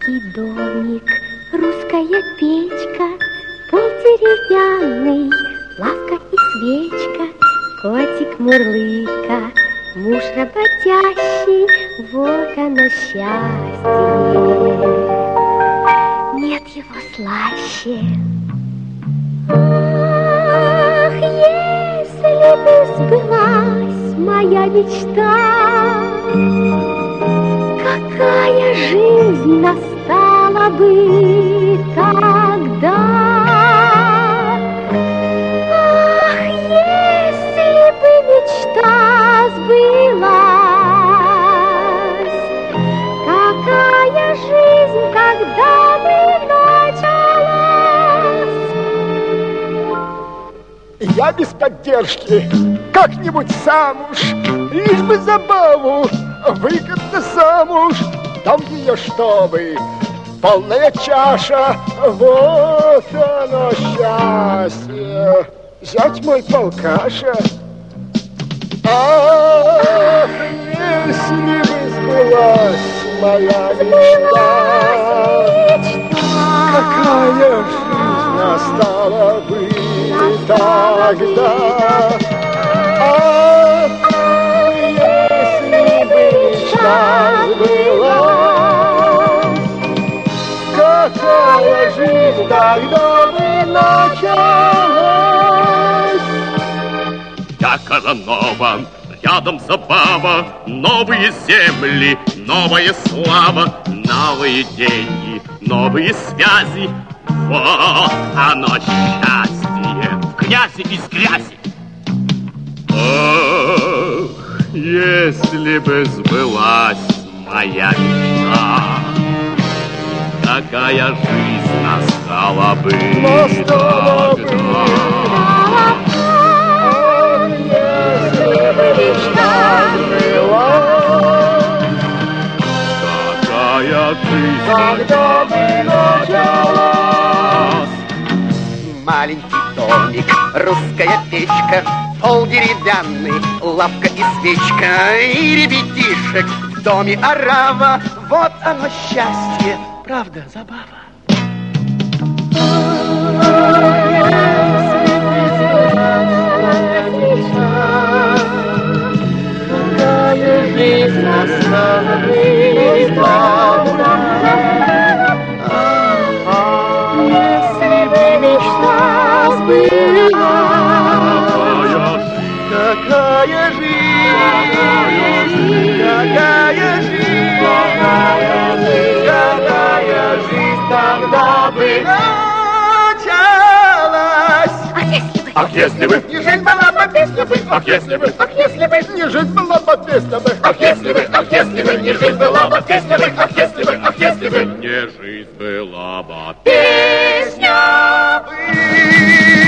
Маленький домик, русская печка, пол деревянный, лавка и свечка, котик мурлыка, муж работящий, вот оно счастье. Нет его слаще. Ах, если бы сбылась моя мечта, какая жизнь настала бы тогда? Ах, если бы мечта сбылась, какая жизнь тогда бы началась? Я без поддержки, как-нибудь сам уж, лишь бы забаву, выгодно замуж, дам ее, чтобы полная чаша, вот оно счастье. Зять мой полкаша. Ах, если бы сбылась моя мечта, какая жизнь настала бы тогда? Ах, если бы мечта сбылась, какая жизнь тогда бы началась? Я Казанова, рядом забава, новые земли, новая слава, новые деньги, новые связи. Вот оно счастье, в грязи из грязи. Ах, если бы сбылась моя мечта, какая жизнь настала бы тогда? Если бы мечта сбылась, Какая жизнь тогда бы началась? Маленький домик, русская печка, пол деревянный, лавка и свечка, и ребятишек в доме орава. Вот оно счастье, правда, забава. Какая жизнь настала бы тогда? Если бы мечта сбылась, какая жизнь, какая жизнь, какая жизнь тогда бы началась? Ах, если бы, Не жизнь была бы, песня бы, ах, если бы, ах, если бы, не жизнь была бы, песня бы, ах, если бы, ах, если бы, не жизнь была бы, песня бы, ах, если бы, ах, если бы, не жизнь была бы, песня бы.